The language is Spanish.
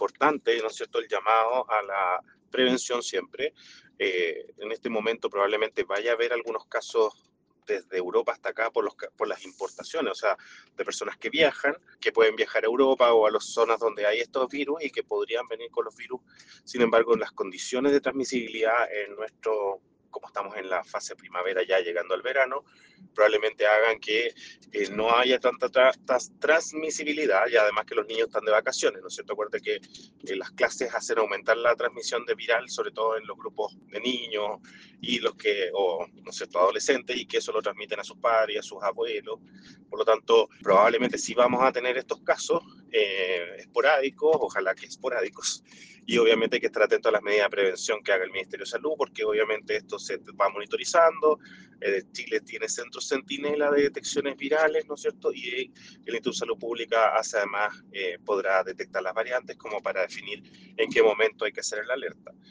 importante, ¿no es cierto?, el llamado a la prevención siempre. En este momento probablemente vaya a haber algunos casos desde Europa hasta acá por las importaciones, o sea, de personas que viajan, que pueden viajar a Europa o a las zonas donde hay estos virus y que podrían venir con los virus. Sin embargo, las condiciones de transmisibilidad en como estamos en la fase primavera ya llegando al verano, probablemente hagan que no haya tanta transmisibilidad, y además que los niños están de vacaciones, ¿no es cierto? Acuérdate que las clases hacen aumentar la transmisión de viral, sobre todo en los grupos de niños y ¿no es cierto?, adolescentes, y que eso lo transmiten a sus padres y a sus abuelos. Por lo tanto, probablemente sí vamos a tener estos casos esporádicos, ojalá que esporádicos, y obviamente hay que estar atento a las medidas de prevención que haga el Ministerio de Salud, porque obviamente esto se va monitorizando. Chile tiene centros centinela de detecciones virales, ¿no es cierto? Y el Instituto de Salud Pública además podrá detectar las variantes como para definir en qué momento hay que hacer la alerta.